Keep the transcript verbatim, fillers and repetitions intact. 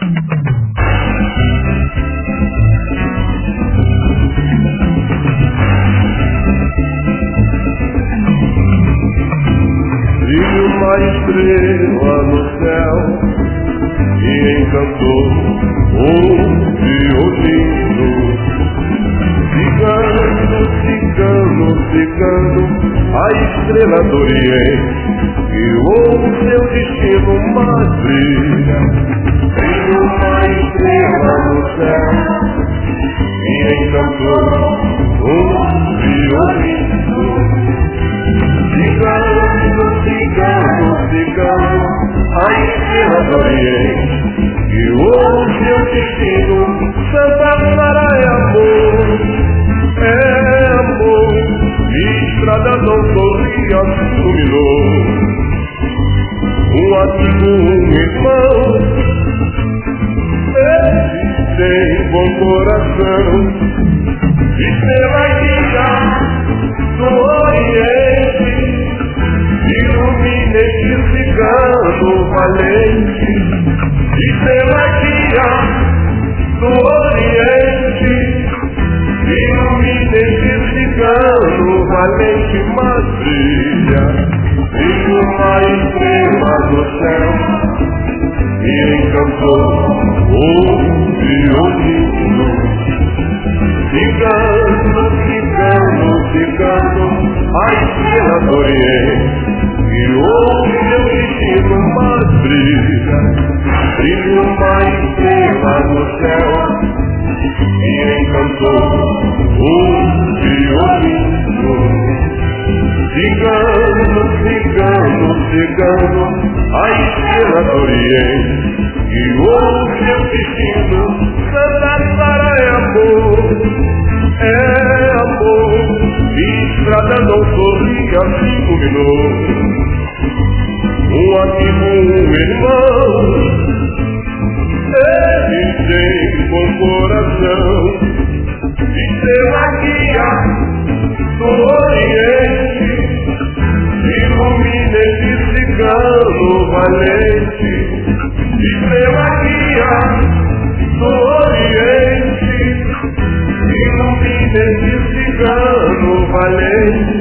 Brilha uma estrela no céu e encantou o violino. Cigano, cigano, cigano, a estrela do Oriente que o seu destino mais brilha. Brilha uma estrela no céu e encantou o violino. Cigano, cigano, cigano, a estrela do Oriente que o seu destino Santa Clara é amor, é amor. Estrada não sorria, se iluminou. Um amigo, um irmão, ele tem bom coração. Estrela guia do Oriente, ilumina este cigano valente. Estrela guia do Oriente, ilumina este cigano valente, mas brilha. Brilha uma estrela no céu e encantou o violino. Cigano, cigano, cigano, a estrela do Oriente e o seu destino mais brilha. Brilha uma estrela no céu e encantou o violino. Cigano, cigano, cigano, a estrela do Oriente e o seu destino Santa Clara é amor, é amor. Estrada não sorria, se iluminou. Um amigo, um irmão, ele tem bom coração. Estrela guia do Oriente, ilumina esse cigano valente. Estrela guia do Oriente, ilumina esse cigano valente.